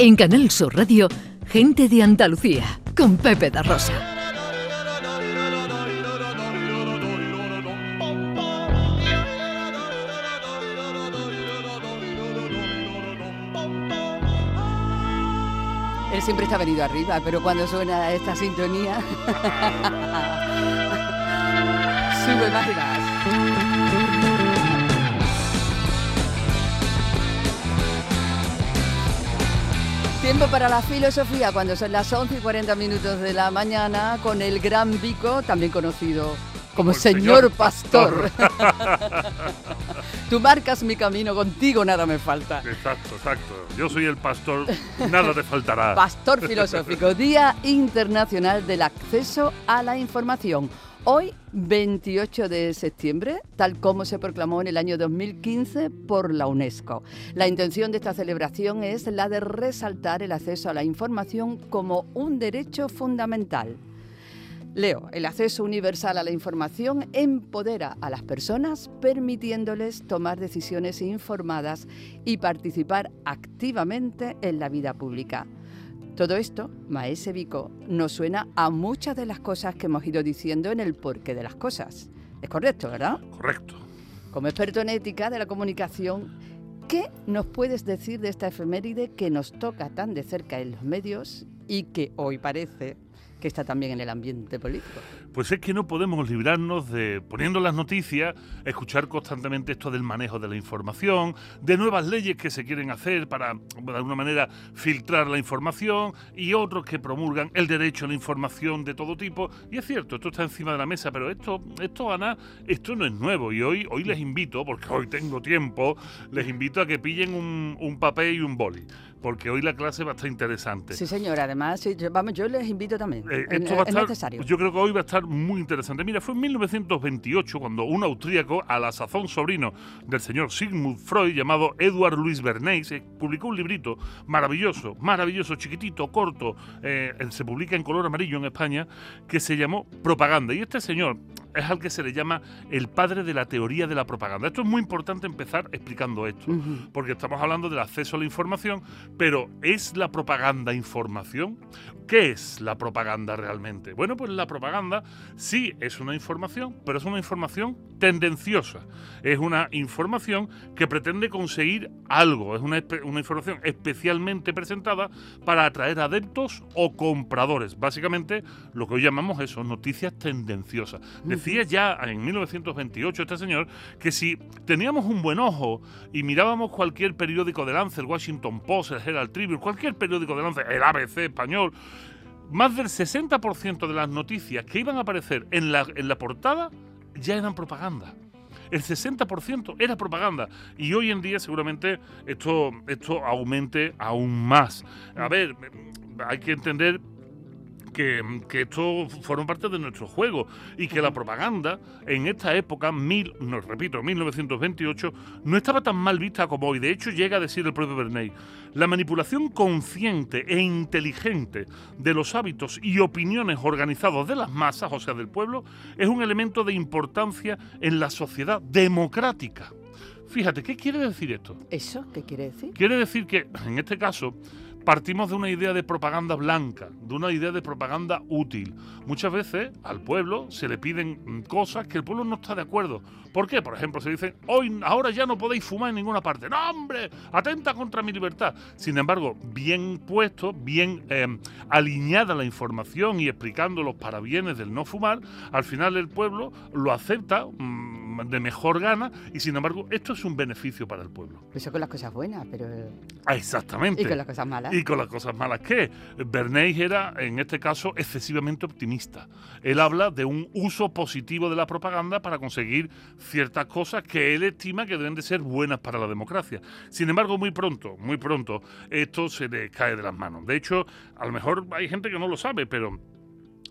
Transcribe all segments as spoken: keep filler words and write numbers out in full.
En Canal Sur Radio, Gente de Andalucía, con Pepe da Rosa. Él siempre está venido arriba, pero cuando suena esta sintonía sube más y más. Tiempo para la filosofía cuando son las once y cuarenta minutos de la mañana con el gran Vico, también conocido como el señor, señor Pastor. Pastor. Tú marcas mi camino, contigo nada me falta. Exacto, exacto. Yo soy el pastor, nada te faltará. Pastor filosófico, Día Internacional del Acceso a la Información. Hoy, veintiocho de septiembre, tal como se proclamó en el año dos mil quince por la UNESCO. La intención de esta celebración es la de resaltar el acceso a la información como un derecho fundamental. Leo, el acceso universal a la información empodera a las personas permitiéndoles tomar decisiones informadas y participar activamente en la vida pública. Todo esto, maese Vico, nos suena a muchas de las cosas que hemos ido diciendo en el porqué de las cosas. Es correcto, ¿verdad? Correcto. Como experto en ética de la comunicación, ¿qué nos puedes decir de esta efeméride que nos toca tan de cerca en los medios y que hoy parece que está también en el ambiente político? Pues es que no podemos librarnos de, poniendo las noticias, escuchar constantemente esto del manejo de la información, de nuevas leyes que se quieren hacer para, de alguna manera, filtrar la información, y otros que promulgan el derecho a la información de todo tipo. Y es cierto, esto está encima de la mesa, pero esto, esto Ana, esto no es nuevo. Y hoy, hoy les invito, porque hoy tengo tiempo, les invito a que pillen un, un papel y un boli, porque hoy la clase va a estar interesante. Sí, señor, además, sí, yo, vamos, yo les invito también. Eh, en, esto va a estar, es necesario. Yo creo que hoy va a estar muy interesante. Mira, fue en mil novecientos veintiocho cuando un austríaco, a la sazón sobrino del señor Sigmund Freud, llamado Edward Louis Bernays, eh, publicó un librito maravilloso, maravilloso, chiquitito, corto, eh, se publica en color amarillo en España, que se llamó Propaganda. Y este señor es al que se le llama el padre de la teoría de la propaganda. Esto es muy importante empezar explicando esto, uh-huh. porque estamos hablando del acceso a la información, pero ¿es la propaganda información? ¿Qué es la propaganda realmente? Bueno, pues la propaganda sí es una información, pero es una información tendenciosa. Es una información que pretende conseguir algo. Es una, una información especialmente presentada para atraer adeptos o compradores. Básicamente, lo que hoy llamamos eso, noticias tendenciosas. Decía ya en mil novecientos veintiocho este señor que si teníamos un buen ojo y mirábamos cualquier periódico de Lance, el Washington Post, el Herald Tribune, cualquier periódico de Lance, el A B C español, más del sesenta por ciento de las noticias que iban a aparecer en la, en la portada ya eran propaganda. El sesenta por ciento era propaganda. Y hoy en día seguramente esto, esto aumente aún más. A ver, hay que entender Que, que esto forma parte de nuestro juego y que la propaganda en esta época, mil, no repito, mil novecientos veintiocho, no estaba tan mal vista como hoy. De hecho, llega a decir el propio Bernays, la manipulación consciente e inteligente de los hábitos y opiniones organizados de las masas, o sea, del pueblo, es un elemento de importancia en la sociedad democrática. Fíjate, ¿qué quiere decir esto? ¿Eso qué quiere decir? Quiere decir que, en este caso, partimos de una idea de propaganda blanca, de una idea de propaganda útil. Muchas veces al pueblo se le piden cosas que el pueblo no está de acuerdo. ¿Por qué? Por ejemplo, se dice, hoy, ahora ya no podéis fumar en ninguna parte. ¡No, hombre! Atenta contra mi libertad. Sin embargo, bien puesto, bien eh, alineada la información y explicando los parabienes del no fumar, al final el pueblo lo acepta mmm, de mejor gana y, sin embargo, esto es un beneficio para el pueblo. Eso con las cosas buenas, pero... Ah, exactamente. Y con las cosas malas. Y con las cosas malas. ¿Qué? Bernays era, en este caso, excesivamente optimista. Él habla de un uso positivo de la propaganda para conseguir ciertas cosas que él estima que deben de ser buenas para la democracia. Sin embargo, muy pronto, muy pronto, esto se le cae de las manos. De hecho, a lo mejor hay gente que no lo sabe, pero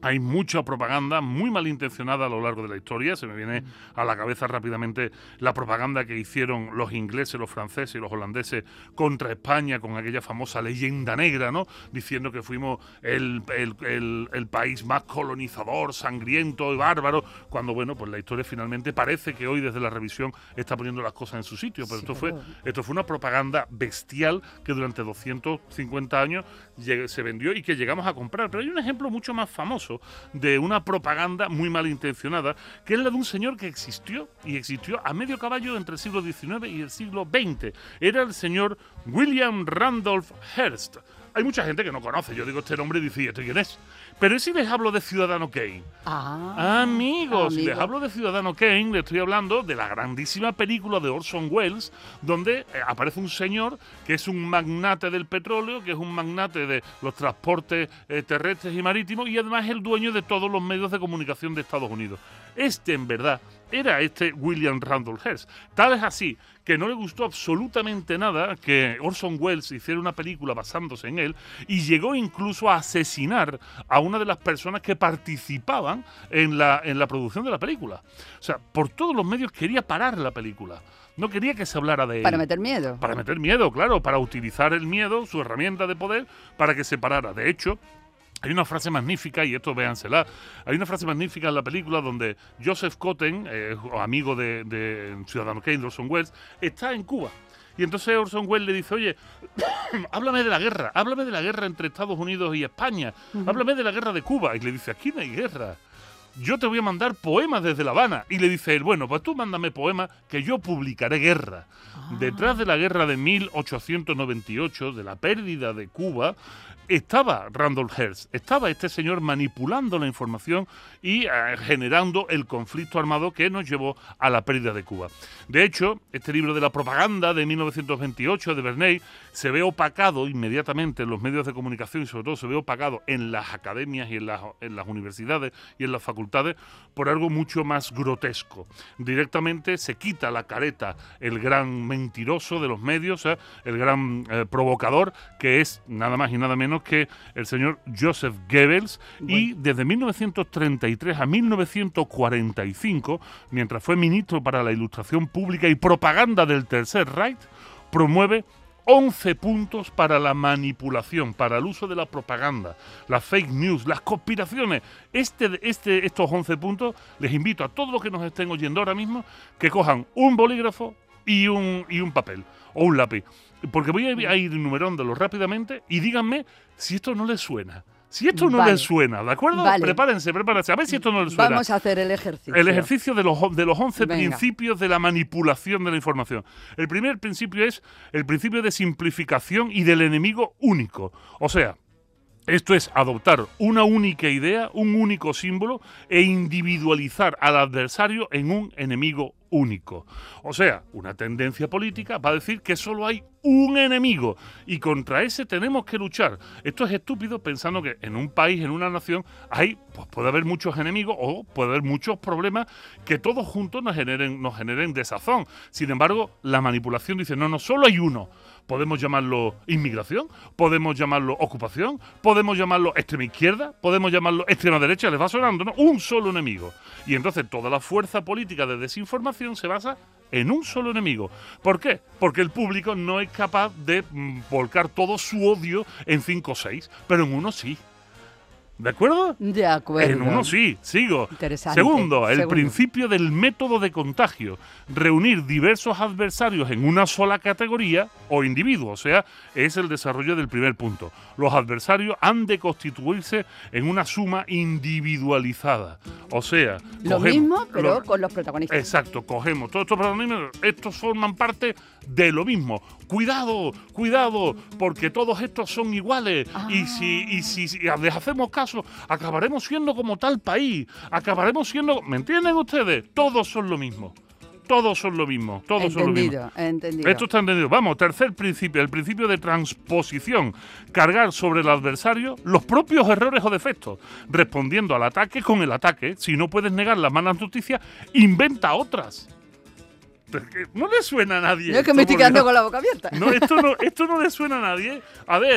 Hay mucha propaganda muy malintencionada a lo largo de la historia. Se me viene a la cabeza rápidamente la propaganda que hicieron los ingleses, los franceses y los holandeses contra España con aquella famosa leyenda negra, ¿no? Diciendo que fuimos el, el, el, el país más colonizador, sangriento y bárbaro, cuando, bueno, pues la historia finalmente parece que hoy desde la revisión está poniendo las cosas en su sitio. Pero sí, esto fue, esto fue una propaganda bestial que durante doscientos cincuenta años se vendió y que llegamos a comprar. Pero hay un ejemplo mucho más famoso de una propaganda muy malintencionada, que es la de un señor que existió, y existió a medio caballo entre el siglo diecinueve y el siglo veinte. Era el señor William Randolph Hearst. Hay mucha gente que no conoce, yo digo este nombre y dice, ¿este quién es? Pero si les hablo de Ciudadano Kane. Ah, Amigos, si amigo. les hablo de Ciudadano Kane, le estoy hablando de la grandísima película de Orson Welles, donde eh, aparece un señor que es un magnate del petróleo, que es un magnate de los transportes eh, terrestres y marítimos, y además es el dueño de todos los medios de comunicación de Estados Unidos. Este, en verdad, era este William Randolph Hearst. Tal es así que no le gustó absolutamente nada que Orson Welles hiciera una película basándose en él, y llegó incluso a asesinar a una de las personas que participaban en la, en la producción de la película. O sea, por todos los medios quería parar la película. No quería que se hablara de él. Para meter miedo. Para meter miedo, claro, para utilizar el miedo, su herramienta de poder, para que se parara. De hecho, hay una frase magnífica, y esto véansela, hay una frase magnífica en la película donde Joseph Cotten, eh, amigo de, de Ciudadano Kane, Orson Welles, está en Cuba. Y entonces Orson Welles le dice, oye, háblame de la guerra, háblame de la guerra entre Estados Unidos y España, uh-huh. háblame de la guerra de Cuba. Y le dice, aquí no hay guerra, yo te voy a mandar poemas desde La Habana. Y le dice él, bueno, pues tú mándame poemas que yo publicaré guerra. Ah. Detrás de la guerra de mil ochocientos noventa y ocho, de la pérdida de Cuba, estaba Randolph Hearst, estaba este señor manipulando la información y eh, generando el conflicto armado que nos llevó a la pérdida de Cuba. De hecho, este libro de la propaganda de mil novecientos veintiocho de Bernays se ve opacado inmediatamente en los medios de comunicación, y sobre todo se ve opacado en las academias y en las, en las universidades y en las facultades por algo mucho más grotesco. Directamente se quita la careta el gran mentiroso de los medios, ¿eh? el gran eh, provocador, que es nada más y nada menos que el señor Joseph Goebbels. Bueno. Y desde mil novecientos treinta y tres a mil novecientos cuarenta y cinco, mientras fue ministro para la Ilustración Pública y Propaganda del Tercer Reich, promueve once puntos para la manipulación, para el uso de la propaganda, las fake news, las conspiraciones. Este, este, estos once puntos, les invito a todos los que nos estén oyendo ahora mismo que cojan un bolígrafo y un, y un papel o un lápiz, porque voy a ir enumerándolos rápidamente y díganme si esto no les suena. Si esto no vale. les suena, ¿de acuerdo? Vale. Prepárense, prepárense. A ver si esto no les suena. Vamos a hacer el ejercicio. El ejercicio de los, de los once Venga. principios de la manipulación de la información. El primer principio es el principio de simplificación y del enemigo único. O sea, esto es adoptar una única idea, un único símbolo, e individualizar al adversario en un enemigo único. O sea, una tendencia política va a decir que solo hay un enemigo y contra ese tenemos que luchar. Esto es estúpido pensando que en un país, en una nación, hay, pues puede haber muchos enemigos o puede haber muchos problemas que todos juntos nos generen, nos generen desazón. Sin embargo, la manipulación dice, no, no, solo hay uno. Podemos llamarlo inmigración, podemos llamarlo ocupación, podemos llamarlo extrema izquierda, podemos llamarlo extrema derecha, les va sonando, ¿no? Un solo enemigo. Y entonces toda la fuerza política de desinformación se basa en un solo enemigo. ¿Por qué? Porque el público no es capaz de mm, volcar todo su odio en cinco o seis, pero en uno sí. ¿De acuerdo? De acuerdo. En uno sí, sigo. Interesante. Segundo, el Segundo. principio del método de contagio. Reunir diversos adversarios en una sola categoría o individuo. O sea, es el desarrollo del primer punto. Los adversarios han de constituirse en una suma individualizada. O sea, lo cogemos, mismo, pero lo, con los protagonistas. Exacto, cogemos todos estos protagonistas, estos forman parte de lo mismo. Cuidado, cuidado, porque todos estos son iguales. Ah. Y si, y si, si les hacemos caso, acabaremos siendo como tal país. Acabaremos siendo... ¿Me entienden ustedes? Todos son lo mismo. Todos son lo mismo. Todos entendido, son lo mismo. Entendido. Esto está entendido. Vamos, tercer principio, el principio de transposición. Cargar sobre el adversario los propios errores o defectos. Respondiendo al ataque con el ataque. Si no puedes negar las malas noticias, inventa otras. No le suena a nadie. Yo es que me estoy quedando con la boca abierta. No, esto no, esto no le suena a nadie. A ver,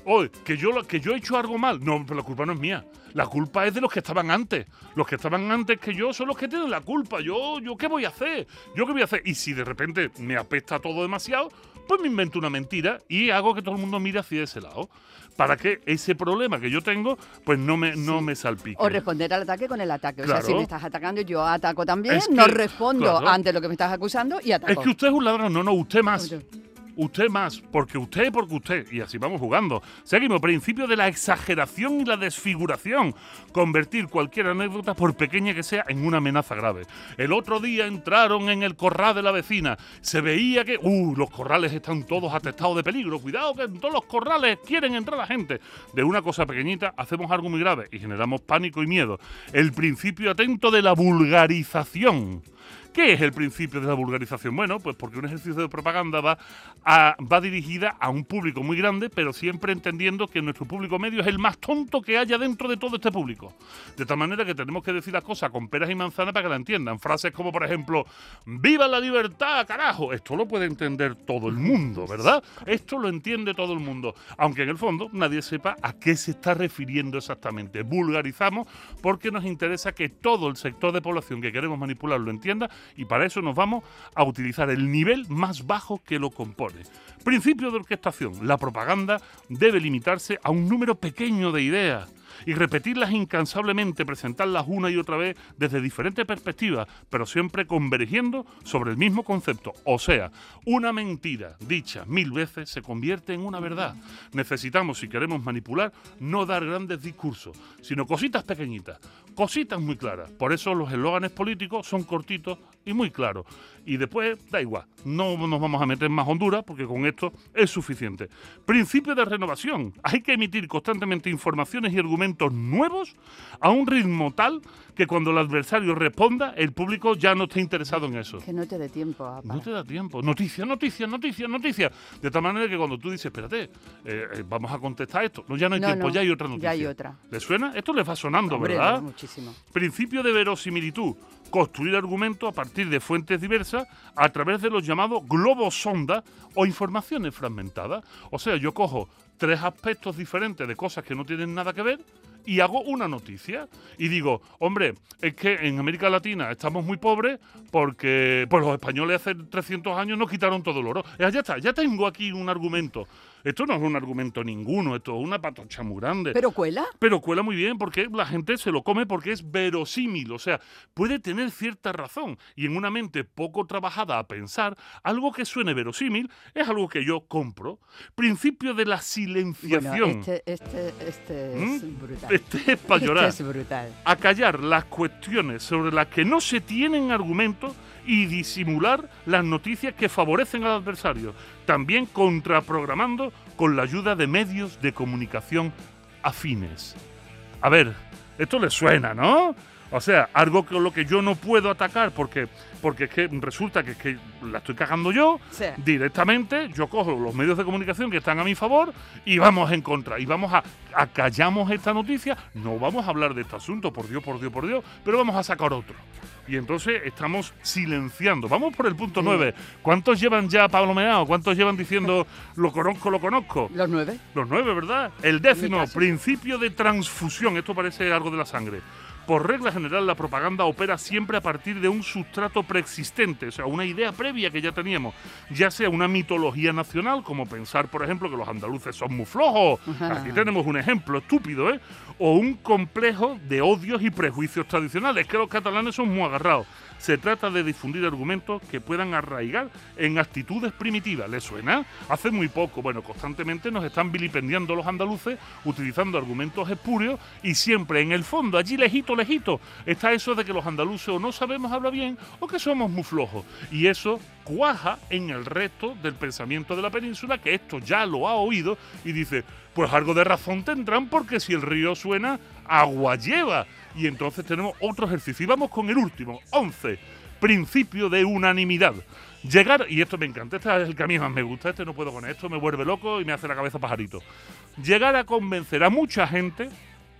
Oye, que yo, que yo he hecho algo mal. No, pero la culpa no es mía. La culpa es de los que estaban antes. Los que estaban antes que yo son los que tienen la culpa. Yo, yo ¿qué voy a hacer? ¿Yo qué voy a hacer? Y si de repente me apesta todo demasiado, pues me invento una mentira y hago que todo el mundo mire hacia ese lado. Para que ese problema que yo tengo, pues no me, no sí. me salpique. O responder al ataque con el ataque. Claro. O sea, si me estás atacando, yo ataco también, Es que, no respondo claro. ante lo que me estás acusando y ataco. Es que usted es un ladrón. No, no, usted más. Oye. Usted más, porque usted, porque usted. Y así vamos jugando. Seguimos, principio de la exageración y la desfiguración. Convertir cualquier anécdota, por pequeña que sea, en una amenaza grave. El otro día entraron en el corral de la vecina. Se veía que, uh, los corrales están todos atestados de peligro. Cuidado que en todos los corrales quieren entrar la gente. De una cosa pequeñita hacemos algo muy grave y generamos pánico y miedo. El principio atento de la vulgarización. ¿Qué es el principio de la vulgarización? Bueno, pues porque un ejercicio de propaganda va, a, va dirigida a un público muy grande, pero siempre entendiendo que nuestro público medio es el más tonto que haya dentro de todo este público. De tal manera que tenemos que decir las cosas con peras y manzanas para que la entiendan. Frases como, por ejemplo, ¡viva la libertad, carajo! Esto lo puede entender todo el mundo, ¿verdad? Esto lo entiende todo el mundo. Aunque en el fondo nadie sepa a qué se está refiriendo exactamente. Vulgarizamos porque nos interesa que todo el sector de población que queremos manipular lo entienda. Y para eso nos vamos a utilizar el nivel más bajo que lo compone. Principio de orquestación. La propaganda debe limitarse a un número pequeño de ideas y repetirlas incansablemente, presentarlas una y otra vez desde diferentes perspectivas, pero siempre convergiendo sobre el mismo concepto. O sea, una mentira dicha mil veces se convierte en una verdad. Necesitamos, si queremos manipular, no dar grandes discursos, sino cositas pequeñitas, cositas muy claras. Por eso los eslóganes políticos son cortitos y muy claros. Y después, da igual, no nos vamos a meter en más Honduras porque con esto es suficiente. Principio de renovación. Hay que emitir constantemente informaciones y argumentos nuevos a un ritmo tal que cuando el adversario responda, el público ya no esté interesado en eso. Que no te dé tiempo a parar. No te da tiempo. Noticias, noticias, noticias, noticias. De tal manera que cuando tú dices, espérate, eh, eh, vamos a contestar esto. No, ya no hay No, tiempo, no, ya hay otra noticia. ya hay otra. ¿Le suena? Esto les va sonando, Hombre, ¿verdad? muchísimo. Principio de verosimilitud. Construir argumentos a partir de fuentes diversas a través de los llamados globos sonda o informaciones fragmentadas. O sea, yo cojo tres aspectos diferentes de cosas que no tienen nada que ver y hago una noticia y digo, hombre, es que en América Latina estamos muy pobres porque pues los españoles hace trescientos años nos quitaron todo el oro. Ya está, ya tengo aquí un argumento. Esto no es un argumento ninguno, esto es una patocha muy grande. ¿Pero cuela? Pero cuela muy bien porque la gente se lo come porque es verosímil, o sea, puede tener cierta razón. Y en una mente poco trabajada a pensar, algo que suene verosímil es algo que yo compro. Principio de la silenciación. Bueno, este, este, este ¿Mm? es brutal. Este es para llorar. Este es brutal. Acallar las cuestiones sobre las que no se tienen argumentos y disimular las noticias que favorecen al adversario, también contraprogramando con la ayuda de medios de comunicación afines. A ver, esto le suena, ¿no? O sea, algo con lo que yo no puedo atacar porque, porque es que resulta que, es que la estoy cagando yo, Sí. directamente yo cojo los medios de comunicación que están a mi favor y vamos en contra. Y vamos a, acallamos esta noticia, no vamos a hablar de este asunto, por Dios, por Dios, por Dios, pero vamos a sacar otro. Y entonces estamos silenciando. Vamos por el punto nueve. ¿Cuántos llevan ya palomeado? ¿Cuántos llevan diciendo lo conozco, lo conozco? ¿Los nueve? Los nueve, ¿verdad? El décimo, En mi caso. principio de transfusión. Esto parece algo de la sangre. Por regla general, la propaganda opera siempre a partir de un sustrato preexistente, o sea, una idea previa que ya teníamos, ya sea una mitología nacional, como pensar, por ejemplo, que los andaluces son muy flojos, aquí tenemos un ejemplo estúpido, ¿eh? O un complejo de odios y prejuicios tradicionales, que los catalanes son muy agarrados. Se trata de difundir argumentos que puedan arraigar en actitudes primitivas. ¿Les suena? Hace muy poco, bueno, constantemente nos están vilipendiando los andaluces utilizando argumentos espurios y siempre en el fondo, allí lejito, lejito, está eso de que los andaluces o no sabemos hablar bien o que somos muy flojos. Y eso cuaja en el resto del pensamiento de la península, que esto ya lo ha oído y dice, pues algo de razón tendrán porque si el río suena, agua lleva. Y entonces tenemos otro ejercicio. Y vamos con el último, once. Principio de unanimidad. Llegar, y esto me encanta, este es el que a mí más me gusta, este no puedo con esto, me vuelve loco y me hace la cabeza pajarito. Llegar a convencer a mucha gente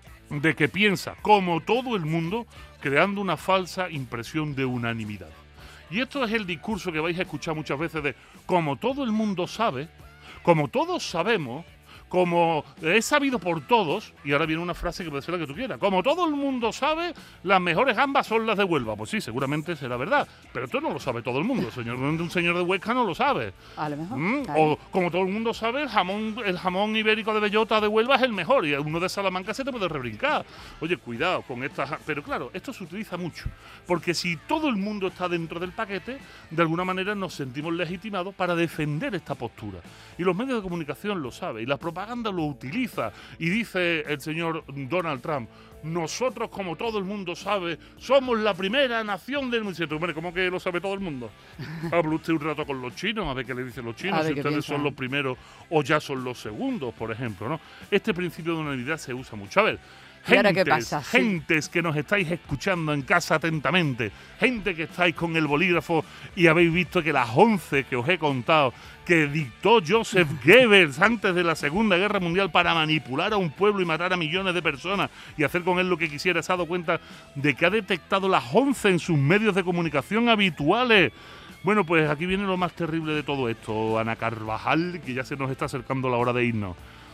de que piensa como todo el mundo, creando una falsa impresión de unanimidad. Y esto es el discurso que vais a escuchar muchas veces de como todo el mundo sabe, como todos sabemos, como es sabido por todos, y ahora viene una frase que puede ser la que tú quieras, como todo el mundo sabe, las mejores gambas son las de Huelva. Pues sí, seguramente será verdad, pero esto no lo sabe todo el mundo. Señor, un señor de Huesca no lo sabe. A lo mejor. ¿Mm? Claro. O como todo el mundo sabe, el jamón, el jamón ibérico de bellota de Huelva es el mejor, y uno de Salamanca se te puede rebrincar. Oye, cuidado con estas... Pero claro, esto se utiliza mucho, porque si todo el mundo está dentro del paquete, de alguna manera nos sentimos legitimados para defender esta postura. Y los medios de comunicación lo saben, y la propaganda lo utiliza. Y dice el señor Donald Trump, nosotros, como todo el mundo sabe, somos la primera nación del mundo. Hombre, ¿cómo que lo sabe todo el mundo? Hable usted un rato con los chinos, a ver qué le dicen los chinos, si ustedes son los primeros o ya son los segundos, por ejemplo, ¿no? Este principio de unanimidad se usa mucho. A ver, Gentes, ¿qué pasa? Sí. Gentes que nos estáis escuchando en casa atentamente, gente que estáis con el bolígrafo y habéis visto que las once que os he contado que dictó Joseph Goebbels antes de la Segunda Guerra Mundial para manipular a un pueblo y matar a millones de personas y hacer con él lo que quisiera, se ha dado cuenta de que ha detectado las once en sus medios de comunicación habituales. Bueno, pues aquí viene lo más terrible de todo esto, Ana Carvajal, que ya se nos está acercando la hora de irnos.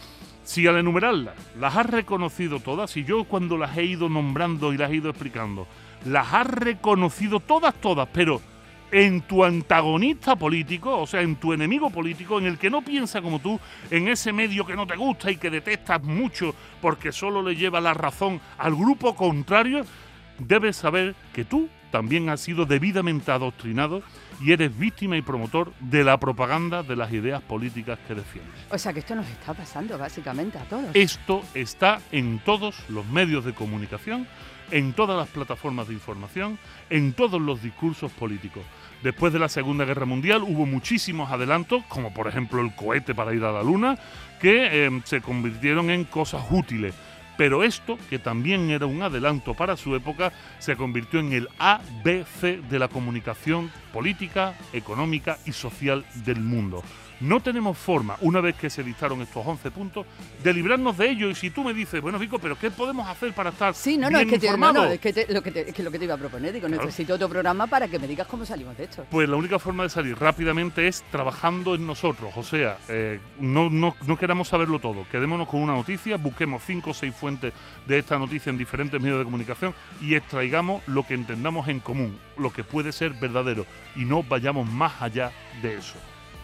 Si al enumerarlas, las has reconocido todas, y yo cuando las he ido nombrando y las he ido explicando, las has reconocido todas, todas, pero en tu antagonista político, o sea, en tu enemigo político, en el que no piensa como tú, en ese medio que no te gusta y que detestas mucho porque solo le lleva la razón al grupo contrario, debes saber que tú también has sido debidamente adoctrinado y eres víctima y promotor de la propaganda de las ideas políticas que defiendes. O sea que esto nos está pasando básicamente a todos. Esto está en todos los medios de comunicación, en todas las plataformas de información, en todos los discursos políticos. Después de la Segunda Guerra Mundial hubo muchísimos adelantos, como por ejemplo el cohete para ir a la Luna, que eh, se convirtieron en cosas útiles. Pero esto, que también era un adelanto para su época, se convirtió en el A B C de la comunicación política, económica y social del mundo. No tenemos forma, una vez que se dictaron estos once puntos, de librarnos de ello. Y si tú me dices, bueno, Vico, ¿pero qué podemos hacer para estar sí, no, no, bien es que te, informados? No, no, es que, te, lo que te, es que lo que te iba a proponer, digo, claro. Necesito otro programa para que me digas cómo salimos de esto. Pues la única forma de salir rápidamente es trabajando en nosotros. O sea, eh, no, no, no queramos saberlo todo. Quedémonos con una noticia, busquemos cinco o seis fuentes de esta noticia en diferentes medios de comunicación y extraigamos lo que entendamos en común, lo que puede ser verdadero, y no vayamos más allá de eso.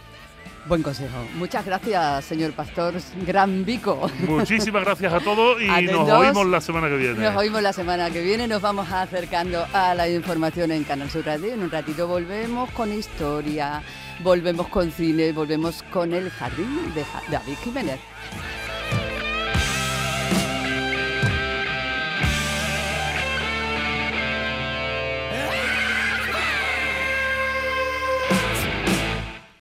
Buen consejo. Muchas gracias, señor Pastor Gran Vico. Muchísimas gracias a todos y Atentos. Nos oímos la semana que viene. Nos oímos la semana que viene. Nos vamos acercando a la información en Canal Sur Radio. En un ratito volvemos con historia, volvemos con cine, volvemos con el jardín de David Jiménez.